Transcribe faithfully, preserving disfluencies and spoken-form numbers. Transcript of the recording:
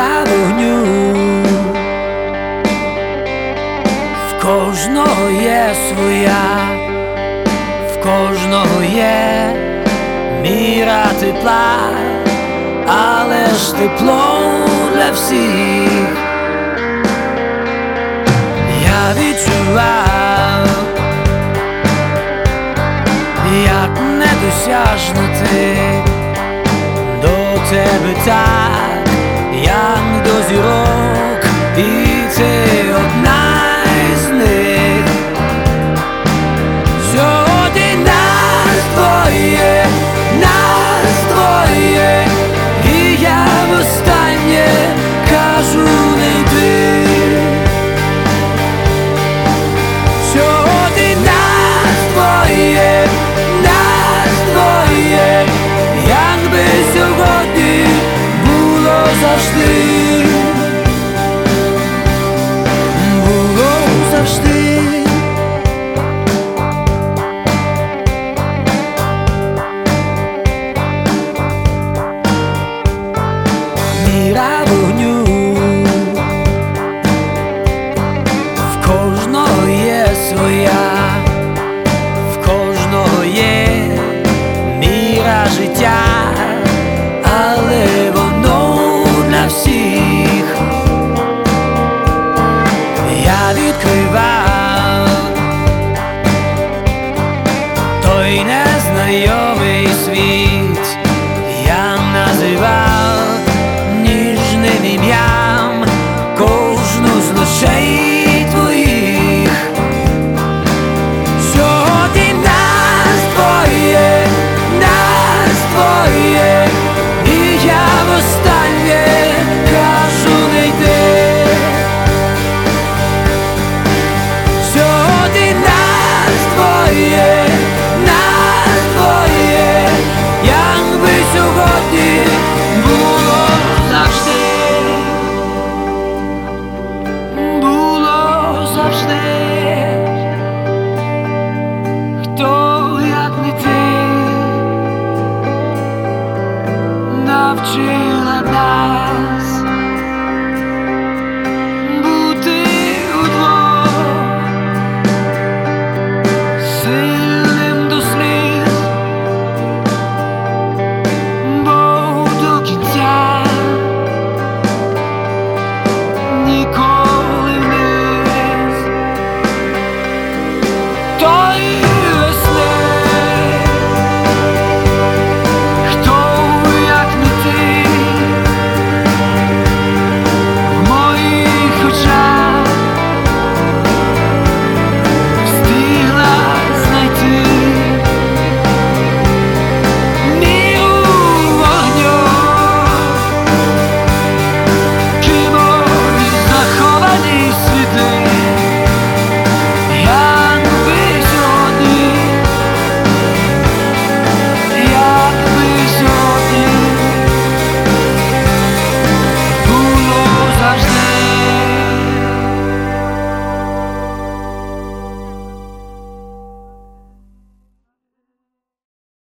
міра вогню, в кожного є своя, в кожного є міра тепла, але ж тепло для всіх. Я відчував, як недосяжна ти, до тебе так, як до зірок, і ти одна із них. Сьогодні нас двоє, нас двоє, і я востаннє кажу не йди. Сьогодні нас двоє, нас двоє, якби сьогодні було завжди, було завжди. Міра вогню, в кожного є своя, в кожного є міра життя, але воно для всіх. Я відкривав той незнайомий світ, я називав ніжним ім'ям кожну з ночей твоїх. Сьогодні нас двоє, нас двоє, і я востаннє кажу не йди. Сьогодні нас двоє, нас двоє, якби сьогодні було завжди, було завжди. Хто, як не ти, навчила нас